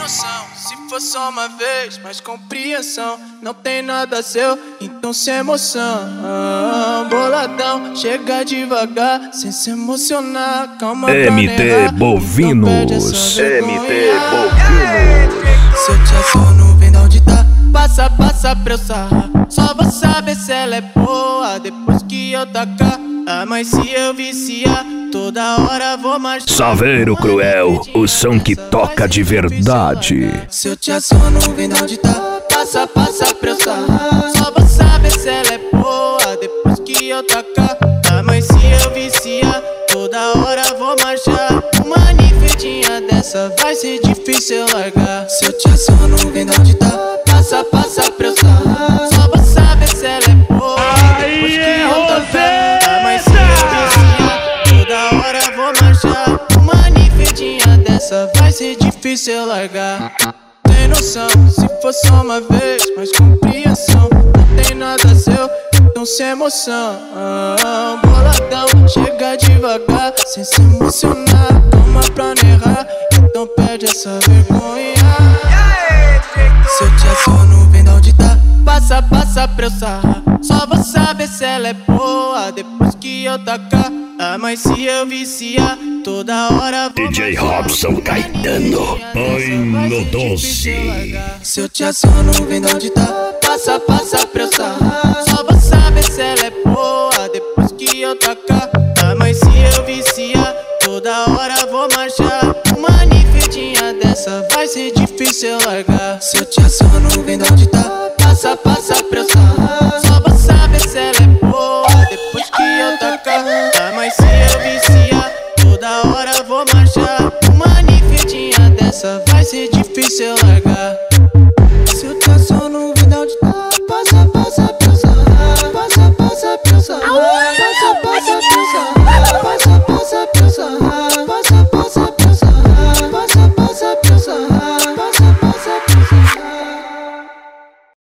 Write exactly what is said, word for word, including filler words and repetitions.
noção, se for só uma vez, mais compreensão. Não tem nada seu, então sem emoção. Boladão, chega devagar, sem se emocionar. Calma pra M T negar, Bovinos, então M T Bovinos. Se eu te assono, vem da onde tá. Passa, passa pra eu sarrar. Só vou saber se ela é boa depois que eu tacar. Ah, mas se eu viciar, toda hora vou marchar. Saveiro Cruel, o som que toca de verdade. Se eu te assono, vem da onde tá. Passa, passa pra eu sarrar. Só vou saber se ela é boa depois que eu tacar. Ah, mas se eu viciar, toda hora vou marchar. Uma nifedinha dessa vai ser difícil eu largar. Se eu te assono, vem da onde tá. Passa, passa pra eu sarrar. Só vou saber se ela é boa depois que eu tacar. Ah, mas se eu viciar, toda hora vou marchar. Uma nifedinha dessa vai ser difícil eu largar. Tem noção, se for só uma vez, mais compreensão. Não tem nada seu, então sem emoção. Boladão, chega devagar, sem se emocionar. Calma pra não errar, então perde essa vergonha. Se eu te assono, vem da onde tá. Passa, passa pra eu sarrar. Só vou saber se ela é boa depois que eu tacar. Ah, mas se eu viciar, toda hora vou D J Robson Caetano, põe no doce. Se eu te assono, vem da onde tá. Passa, passa pra eu sarrar. Só vou saber se ela é boa depois que eu tacar. Ah, mas se eu viciar, toda hora vou marchar. Uma nifedinha dessa vai ser difícil eu largar. Se eu te assono, vem da onde tá. Passa, passa pra eu sarrar. Só vou saber se ela é boa depois que eu tacar. Ah, mas se eu viciar, toda hora vou marchar. Uma nifedinha dessa vai ser difícil eu largar. Se eu te assono,